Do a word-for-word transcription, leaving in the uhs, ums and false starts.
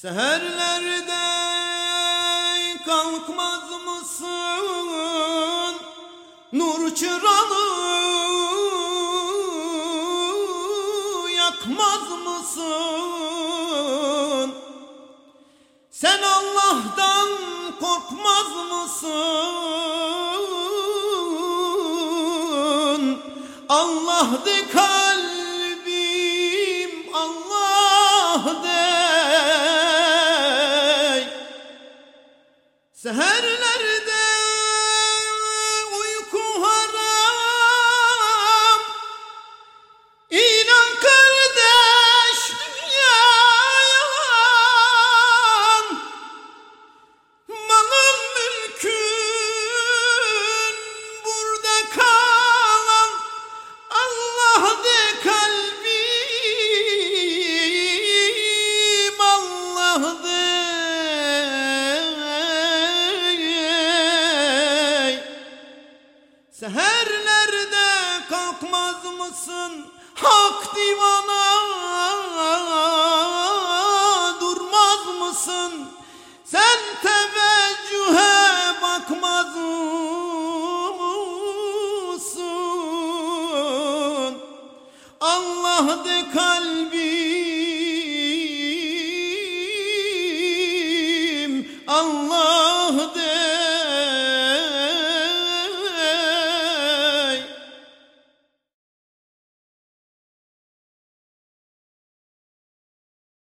Seherlerde kalkmaz mısın? Nur çırağı yakmaz mısın? Sen Allah'tan korkmaz mısın? Allah de kalbim, Allah de. Seherlerde uyku haram, inan kardeş dünya yalan. Malın mülkün burada kalan, Allah de kalbim, Allah de. Seherlerde kalkmaz mısın? Hak divana durmaz mısın? Sen teveccühe bakmaz mısın? Allah de kalbim, Allah de.